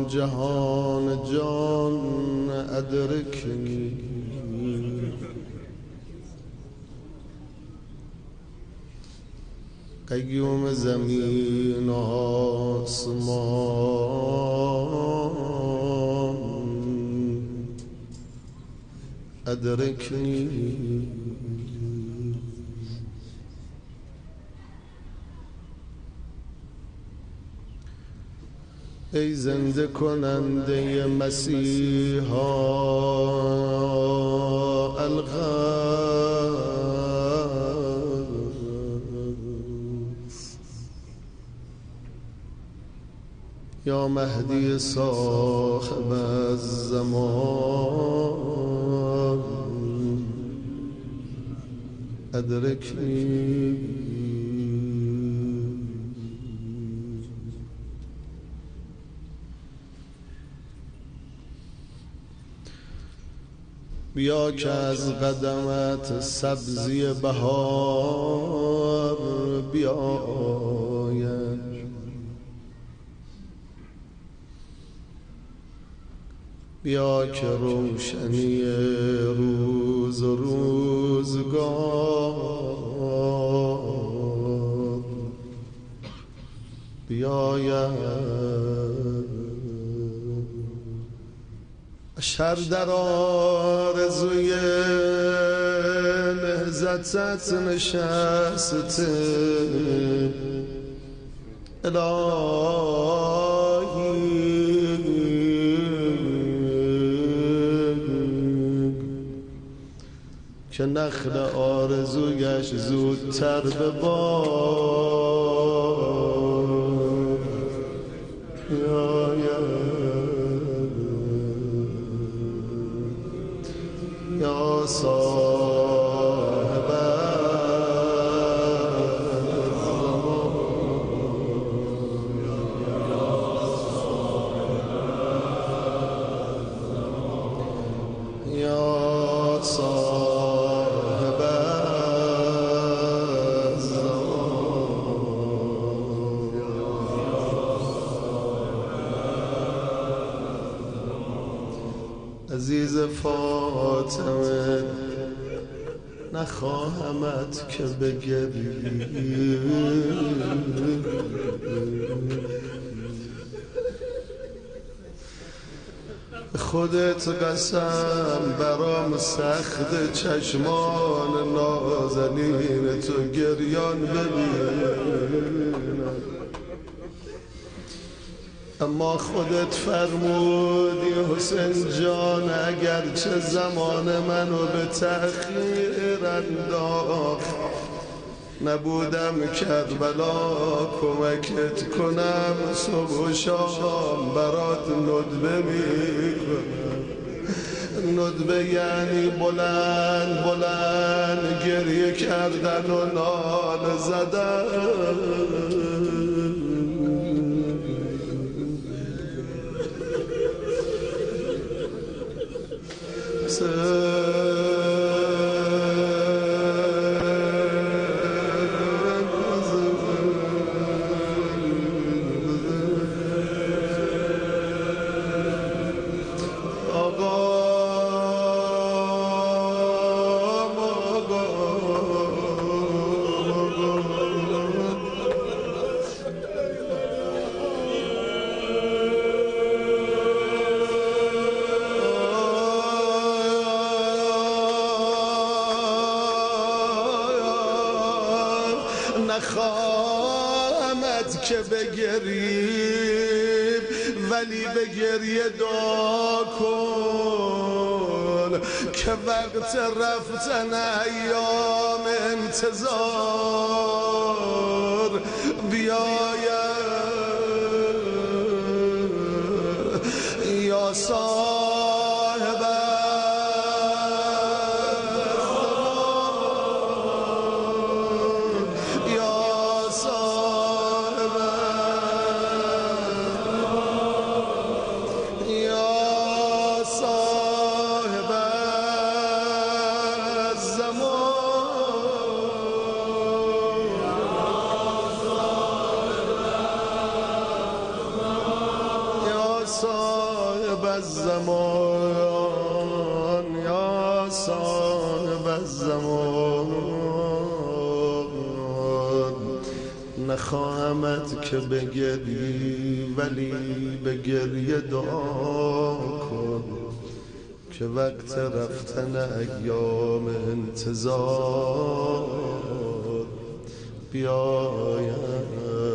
جهان جان ادرکنی قیوم زمین و آسمان ادرکنی ای زنده کننده مسیحا الغوث یا مهدی صاحب الزمان ادرکنی بیا که از قدمت سبزی بهار بیاید بیا که روشنی روز و روزگار بیاید شر در آرزوی نهضتت نشسته الهی که نخل آرزویش زودتر به بار یا صاحب الزمان یا صاحب الزمان عزیز فاطمه نخواهمت که بگری خودت قسم برام سخت چشمان نازنین تو گریان ببینم اما خودت فرمودی حسین جان اگرچه زمان منو به تأخیر انداخت نبودم کربلا کمکت کنم صبح و شام برات ندبه میکنم ندبه یعنی بلند بلند گریه کردن و نال زدن نخواهمت که بگریم ولی به گریه دعا کن که وقت رفتن ایام انتظار بیاید یا صاحب الزمان الزمان یا صاحب الزمان نخواهمت که بگری ولی به گریه دعا کن که وقت رفتن ایام انتظار بیاید.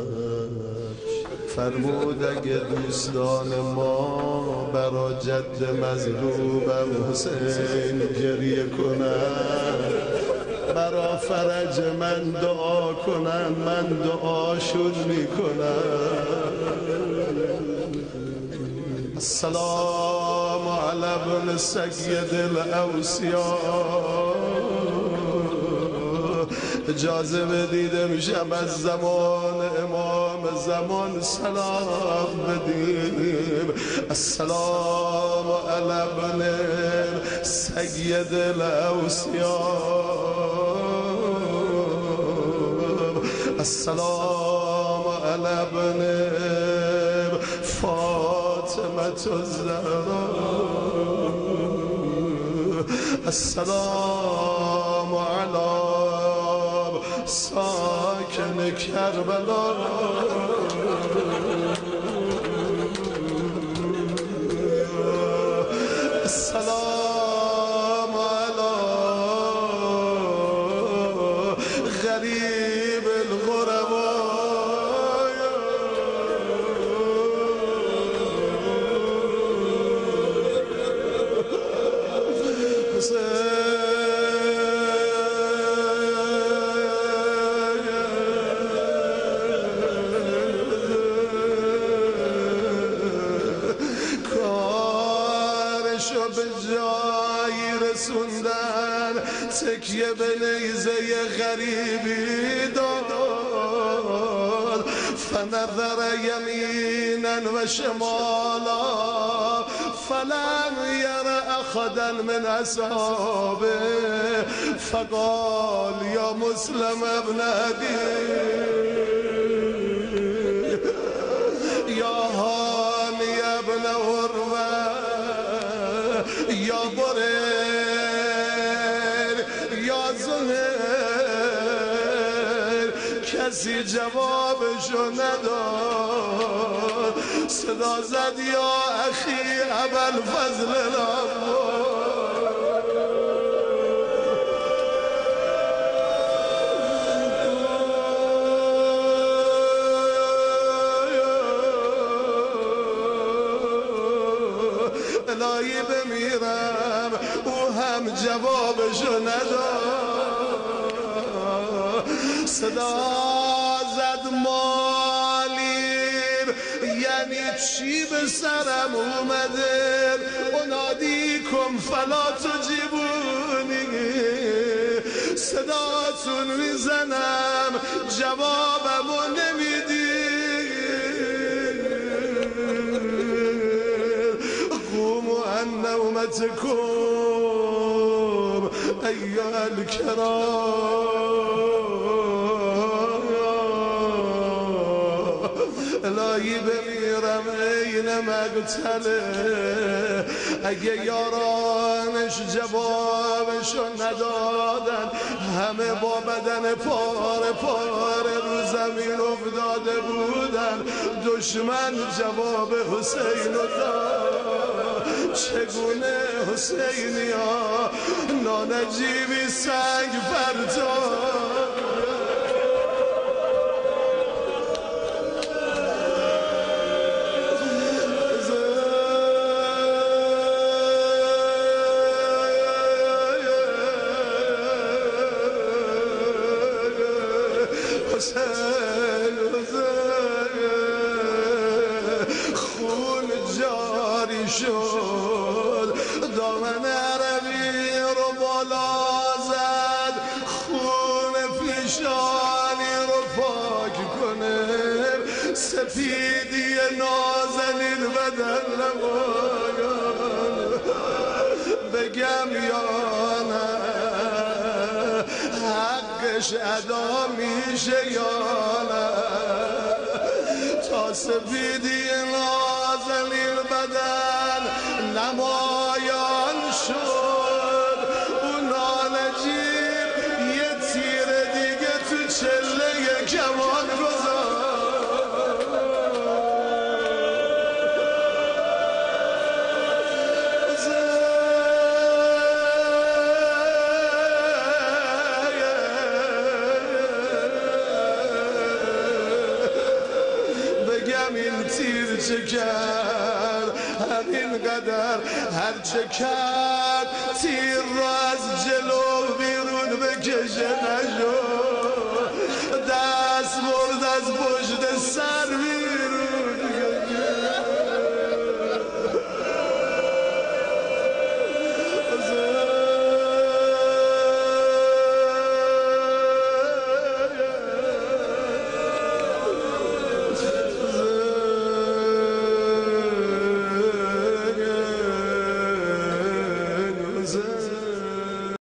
فرمود اگه دوستان ما برا جد مظلومم حسین گریه کنن، برا فرج من دعا کنن، من دعاشون میکنم. السلام علی ابن سید الاوصیاء. اجازه بدید امشب از زمان امام زمان سلام بدیم. السلام علی ابن سید الاوصیاء. السلام علی ابن فاطمة الزهراء. السلام علی ساکن کربلا. السلام علی غریب الغرباء. کارشو به جایی رسوندن، تکیه به نیزه غریبی داد. فنظر یمینا و شمالا فلم یر احدا من اصحابه فقال یا مسلم ابن عدی یا هانی ابن عروه یا بریر یا زهیر. کسی جوابشو نداد. صدا زد یا اخی ابوالفضل العباس. الهی بمیرم او هم جوابشو نداد. صدا زد مالیم یعنی چی به سرم اومده. انادیکم فلا تجیبونی. صداتون میزنم جوابمو نمیدی. قوموا عن نومتكم أيها الكرام. الهی بمیرم این مقتله. اگه یارانش جوابشو ندادن، همه با بدن پاره پاره رو زمین افتاده بودن. دشمن جواب حسین رو داد. چگونه حسینی ها نانجیبی سنگ پرتاب. خون جاری شد، دامن عربی رو بالا زد، خون پیشانی رو پاک کنه. سپیدی نازنین بدن نمایان بگم یا نه حقش ادا میشه یا نه. تا سپیدی نازنین بدن نمایان شد اون نالجیر یه تیر دیگه تو چله کمان این تیر چه کرد همین قدر هر چه کرد تیر را از جلو بیرون بکشه نشد